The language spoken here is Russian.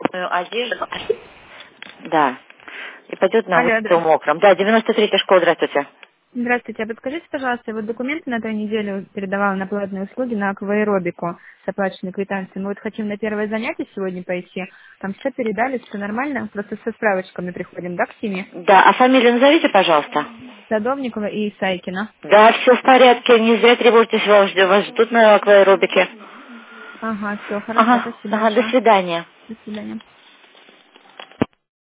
одежду. Да. И пойдет на Алло, улицу мокром. Да, 93-я школа, здравствуйте. здравствуйте. А подскажите, пожалуйста, я вот документы на той неделе передавала на платные услуги на акваэробику с оплаченной квитанцией. Мы вот хотим на первое занятие сегодня пойти. Там все передали, все нормально. Просто со справочками приходим, да, к Тиме? Да, а фамилию назовите, пожалуйста. Садовникова и Исайкина. Да, все в порядке, не зря тревожитесь, вас ждут на акваэробике. Ага, все, хорошо, Ага, спасибо ага, до большое. свидания. До свидания.